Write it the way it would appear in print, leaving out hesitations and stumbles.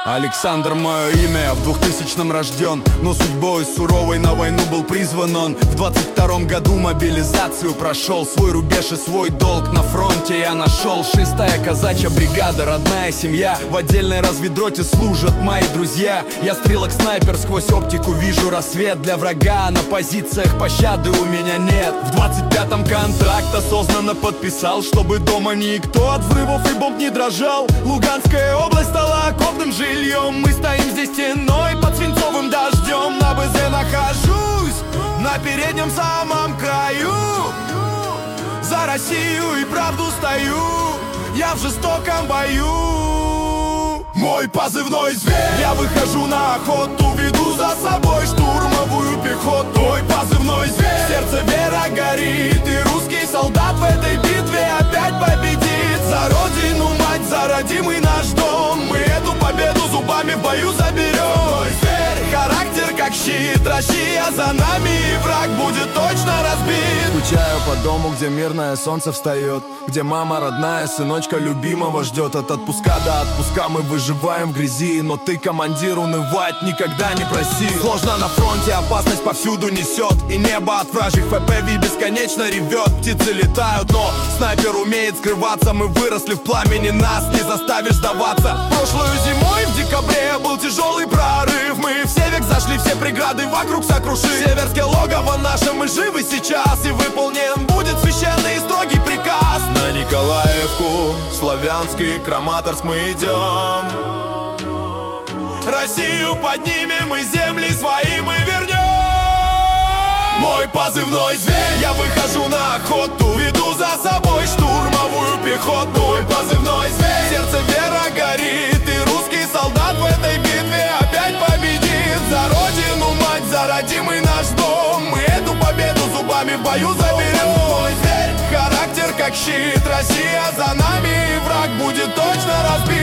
Александр мое имя, в 2000-м рожден, но судьбой суровой на войну был призван он. В 22-м году мобилизацию прошел, свой рубеж и свой долг на фронте я нашел. 6-я казачья бригада, родная семья, в отдельной разведроте служат мои друзья. Я стрелок-снайпер, сквозь оптику вижу рассвет. Для врага на позициях пощады у меня нет. В 25-м контракт осознанно подписал, чтобы дома никто от взрывов и бомб не дрожал. Луганская область стала окопным жильем. Мы стоим здесь стеной под свинцовым дождем. На БЗ нахожусь, на переднем самом краю. За Россию и правду стою, я в жестоком бою. Мой позывной зверь, я выхожу на охоту, веду за собой штурмовую пехоту. Мой позывной зверь, в сердце вера горит, и русский солдат в этой битве опять победит. За родину, мать, за родимый наш дом, мы эту победу зубами в бою заберем. Мой зверь, характер как щит, Россия за нами, и враг будет точно разбит. Скучаю по дому, где мирное солнце встает, где мама родная сыночка любимого ждет. От отпуска до отпуска мы выживаем в грязи, но ты, командир, унывать никогда не проси. Сложно на фронте, опасность повсюду несет, и небо от вражьих ФПВ бесконечно ревет. Птицы летают, но снайпер умеет скрываться. Мы выросли в пламени, нас не заставишь сдаваться. Прошлую зимой в декабре был тяжелый прорыв. Мы в Севек зашли, все преграды вокруг сокрушили. Северское логово наше, мы живы сейчас, и выполнен будет священный и строгий приказ. На Николаевку, Славянский, Краматорск мы идем. Россию поднимем и земли свои мы вернем. Мой позывной зверь, я выхожу на охоту, веду за собой штурмовую пехоту. Мой позывной зверь, в сердце вера горит, и русский солдат в этой битве опять победит. За родину, мать, за родимый наш дом, мы эту победу зубами в бою заберем. Мой зверь, характер как щит, Россия за нами, и враг будет точно разбит.